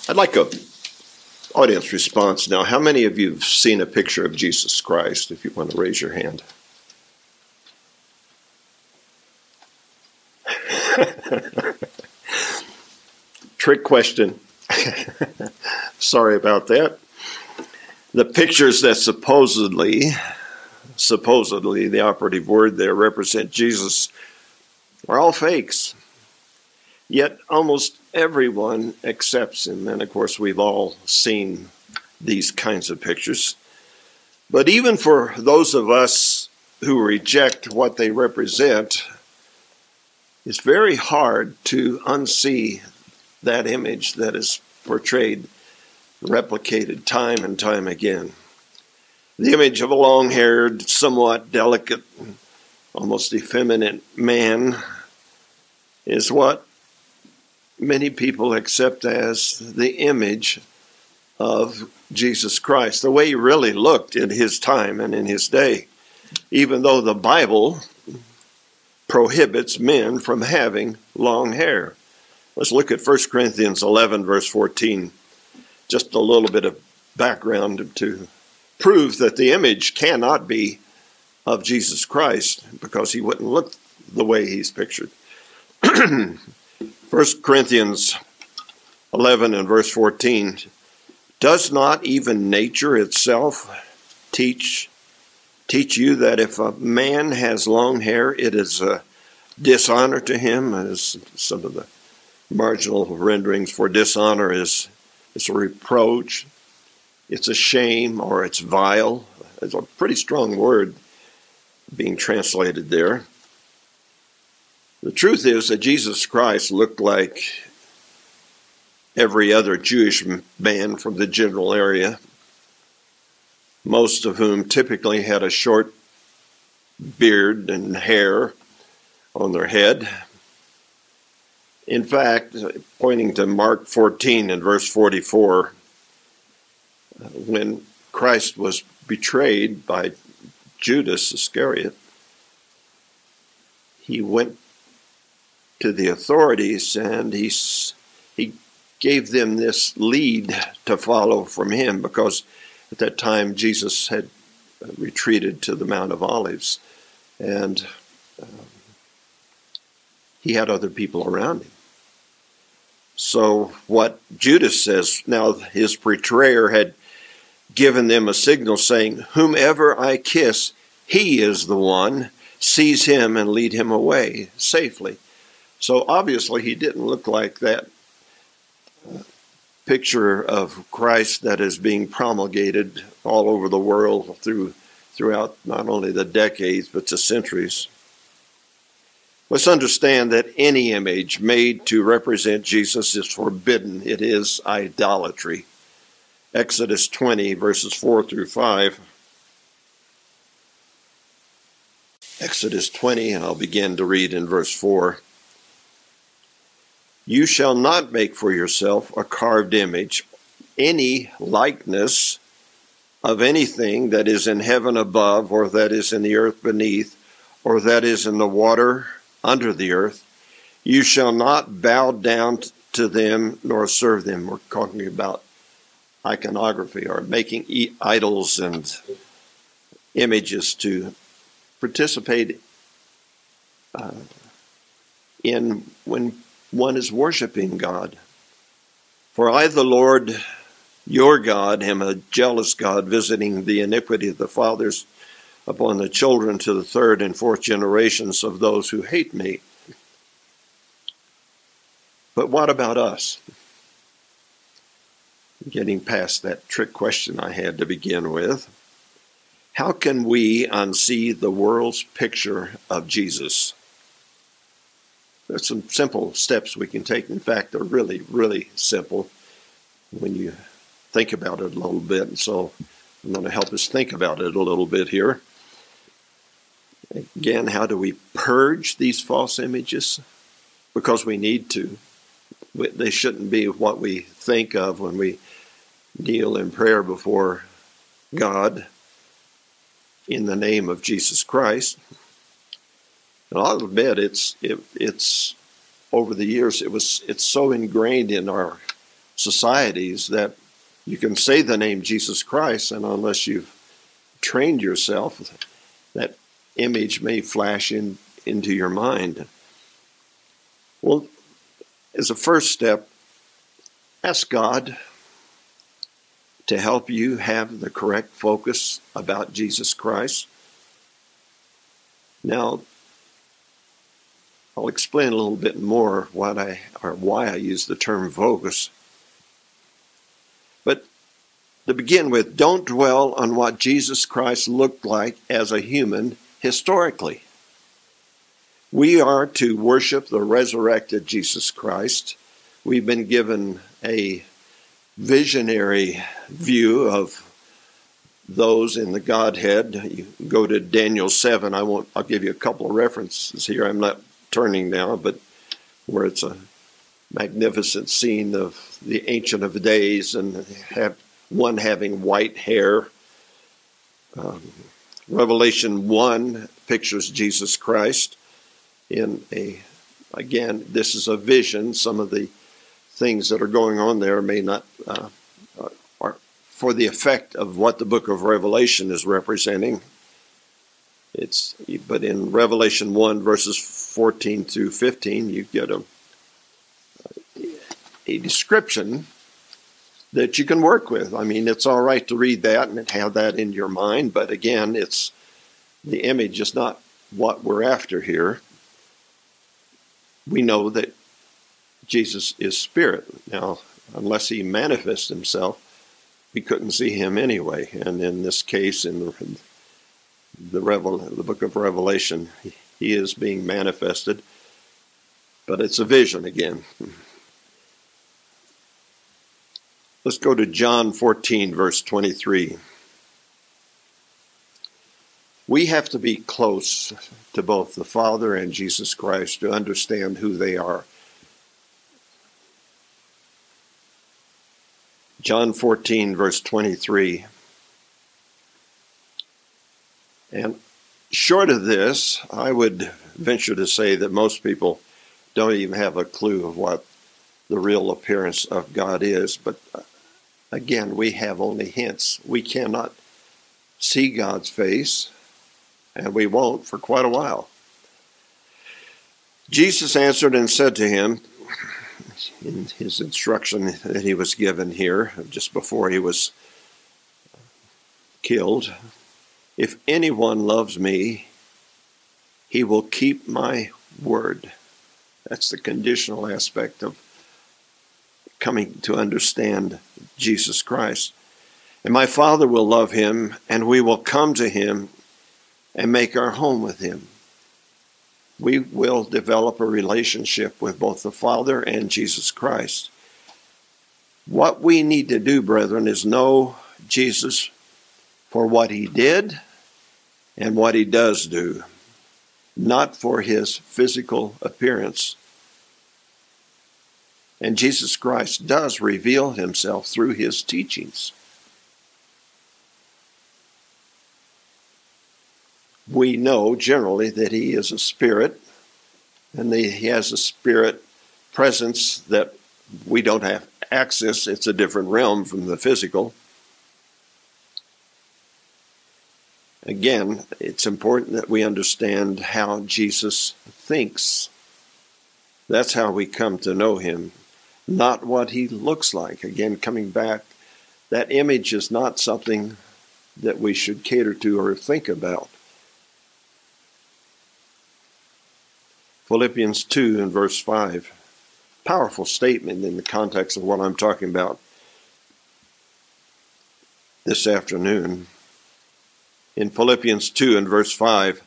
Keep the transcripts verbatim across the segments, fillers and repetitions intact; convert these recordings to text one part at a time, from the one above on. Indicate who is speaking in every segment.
Speaker 1: I'd like a audience response now. How many of you have seen a picture of Jesus Christ? If you want to raise your hand. Trick question. Sorry about that. The pictures that supposedly, supposedly the operative word there, represent Jesus are all fakes. Yet almost everyone accepts him. And of course, we've all seen these kinds of pictures. But even for those of us who reject what they represent, it's very hard to unsee that image that is portrayed, replicated time and time again. The image of a long-haired, somewhat delicate, almost effeminate man is what many people accept as the image of Jesus Christ, the way he really looked in his time and in his day, even though the Bible prohibits men from having long hair. Let's look at First Corinthians eleven, verse fourteen. Just a little bit of background to prove that the image cannot be of Jesus Christ, because he wouldn't look the way he's pictured. First Corinthians eleven and verse fourteen. Does not even nature itself teach teach you that if a man has long hair, it is a dishonor to him? As some of the marginal renderings for dishonor is, it's a reproach, it's a shame, or it's vile. It's a pretty strong word being translated there. The truth is that Jesus Christ looked like every other Jewish man from the general area, most of whom typically had a short beard and hair on their head. In fact, pointing to Mark fourteen and verse forty-four, when Christ was betrayed by Judas Iscariot, he went to the authorities and he, he gave them this lead to follow from him, because at that time Jesus had retreated to the Mount of Olives, and um, he had other people around him. So what Judas says, now his betrayer had given them a signal saying, whomever I kiss, he is the one, seize him and lead him away safely. So obviously he didn't look like that picture of Christ that is being promulgated all over the world through throughout not only the decades but the centuries. Let's understand that any image made to represent Jesus is forbidden. It is idolatry. Exodus twenty, verses four through five. Exodus twenty, and I'll begin to read in verse four. You shall not make for yourself a carved image, any likeness of anything that is in heaven above, or that is in the earth beneath, or that is in the water under the earth. You shall not bow down to them nor serve them. We're talking about iconography, or making idols and images to participate uh, in when one is worshiping God. For I, the Lord, your God, am a jealous God, visiting the iniquity of the fathers upon the children to the third and fourth generations of those who hate me. But what about us? Getting past that trick question I had to begin with, how can we unsee the world's picture of Jesus? There's some simple steps we can take. In fact, they're really, really simple when you think about it a little bit. And so I'm going to help us think about it a little bit here. Again, how do we purge these false images? Because we need to. They shouldn't be what we think of when we kneel in prayer before God in the name of Jesus Christ. And I'll admit, it's it, it's over the years, it was it's so ingrained in our societies that you can say the name Jesus Christ, and unless you've trained yourself, that image may flash in into your mind. Well, as a first step, ask God to help you have the correct focus about Jesus Christ. Now, I'll explain a little bit more what I or why I use the term focus. But to begin with, don't dwell on what Jesus Christ looked like as a human historically. We are to worship the resurrected Jesus Christ. We've been given a visionary view of those in the Godhead. You go to Daniel seven. I won't. I'll give you a couple of references here. I'm not turning now, but where it's a magnificent scene of the Ancient of Days, and have one having white hair. Um, Revelation one pictures Jesus Christ in a, again, this is a vision. Some of the things that are going on there may not, uh, are for the effect of what the book of Revelation is representing. It's, but in Revelation one, verses fourteen through fifteen, you get a, a description that you can work with. I mean, it's all right to read that and have that in your mind, but again, it's the image is not what we're after here. We know that Jesus is spirit. Now, unless he manifests himself, we couldn't see him anyway. And in this case, in the the, Revel, the book of Revelation, he is being manifested, but it's a vision again. Let's go to John fourteen, verse twenty-three. We have to be close to both the Father and Jesus Christ to understand who they are. John fourteen, verse twenty-three. And short of this, I would venture to say that most people don't even have a clue of what the real appearance of God is. But again, we have only hints. We cannot see God's face, and we won't for quite a while. Jesus answered and said to him, in his instruction that he was given here just before he was killed, if anyone loves me, he will keep my word. That's the conditional aspect of coming to understand Jesus Christ. And my Father will love him, and we will come to him and make our home with him. We will develop a relationship with both the Father and Jesus Christ. What we need to do, brethren, is know Jesus for what he did and what he does do, not for his physical appearance. And Jesus Christ does reveal himself through his teachings. We know generally that he is a spirit, and that he has a spirit presence that we don't have access. It's a different realm from the physical. Again, it's important that we understand how Jesus thinks. That's how we come to know him, not what he looks like. Again, coming back, that image is not something that we should cater to or think about. Philippians two and verse five, powerful statement in the context of what I'm talking about this afternoon. In Philippians two and verse five,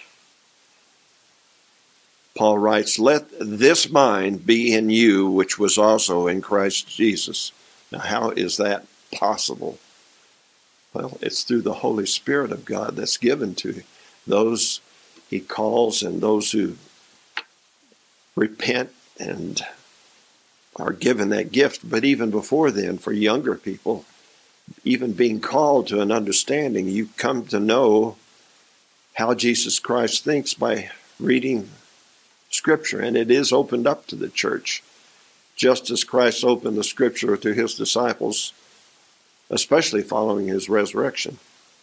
Speaker 1: Paul writes, "Let this mind be in you, which was also in Christ Jesus." Now, how is that possible? Well, it's through the Holy Spirit of God that's given to those he calls and those who repent and are given that gift. But even before then, for younger people, even being called to an understanding, you come to know how Jesus Christ thinks by reading Scripture, and it is opened up to the church. just as Christ opened the scripture to his disciples, especially following his resurrection.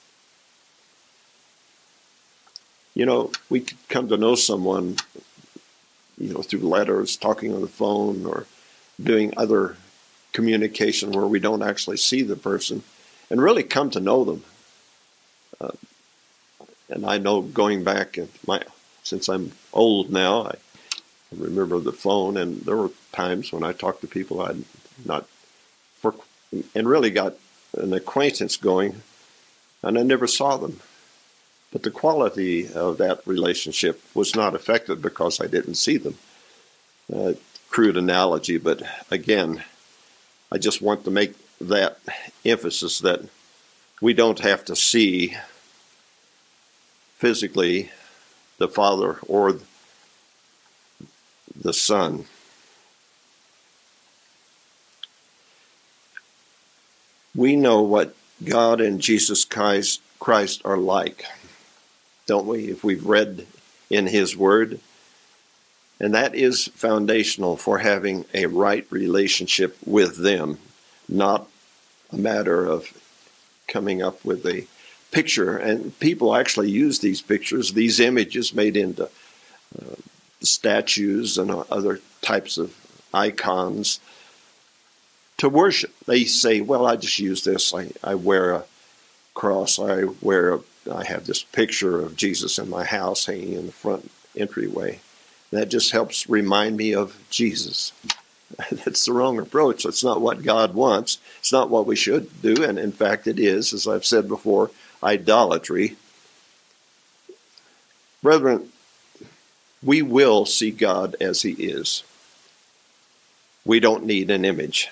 Speaker 1: You know, we could come to know someone, you know, through letters, talking on the phone, or doing other communication where we don't actually see the person, and really come to know them. Uh, and I know going back, my since I'm old now, I remember the phone, and there were times when I talked to people I'd not, for, and really got an acquaintance going, and I never saw them. But the quality of that relationship was not affected because I didn't see them. Uh, crude analogy, but again, I just want to make that emphasis that we don't have to see physically the Father or the Son. We know what God and Jesus Christ are like, don't we, if we've read in his word? And that is foundational for having a right relationship with them, not a matter of coming up with a picture. And people actually use these pictures, these images made into uh, statues and other types of icons to worship. They say, well, I just use this. I, I wear a cross. I wear a, I have this picture of Jesus in my house hanging in the front entryway. That just helps remind me of Jesus. That's the wrong approach. That's not what God wants. It's not what we should do. And in fact, it is, as I've said before, idolatry. Brethren, we will see God as he is. We don't need an image.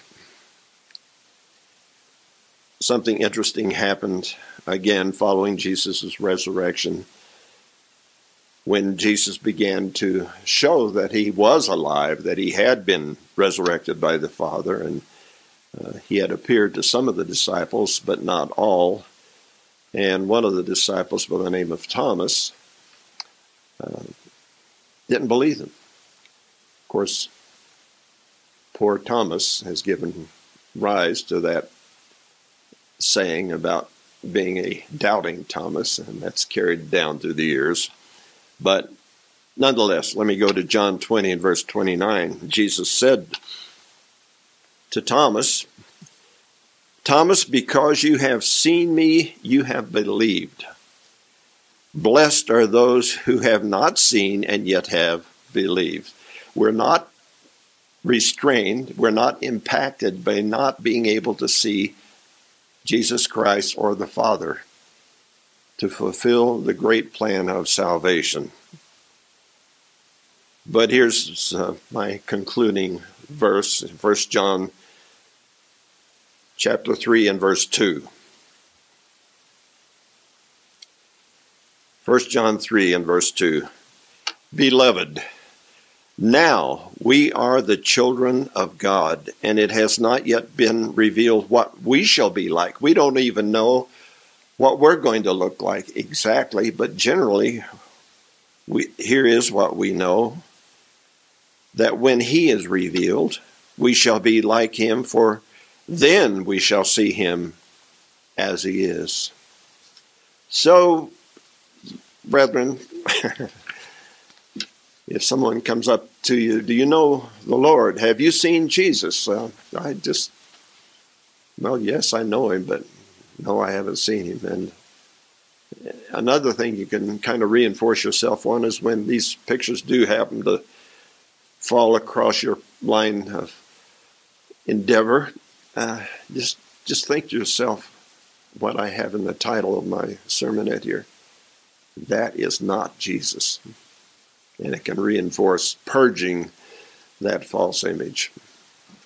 Speaker 1: Something interesting happened again following Jesus' resurrection, when Jesus began to show that he was alive, that he had been resurrected by the Father, and uh, he had appeared to some of the disciples, but not all. And one of the disciples, by the name of Thomas, uh, didn't believe him. Of course, poor Thomas has given rise to that saying about being a doubting Thomas, and that's carried down through the years. But nonetheless, let me go to John twenty and verse twenty-nine. Jesus said to Thomas, Thomas, because you have seen me, you have believed. Blessed are those who have not seen and yet have believed. We're not restrained, we're not impacted by not being able to see Jesus Christ or the Father to fulfill the great plan of salvation. But here's uh, my concluding verse, First John chapter three and verse two. First John three and verse two. Beloved, now we are the children of God, and it has not yet been revealed what we shall be like. We don't even know what we're going to look like exactly, but generally, we, here is what we know, that when he is revealed, we shall be like him, for then we shall see him as he is. So, brethren, if someone comes up to you, do you know the Lord? Have you seen Jesus? Uh, I just, well, yes, I know him, but no, I haven't seen him. And another thing you can kind of reinforce yourself on is when these pictures do happen to fall across your line of endeavor, uh, just just think to yourself what I have in the title of my sermonette here. That is not Jesus. And it can reinforce purging that false image.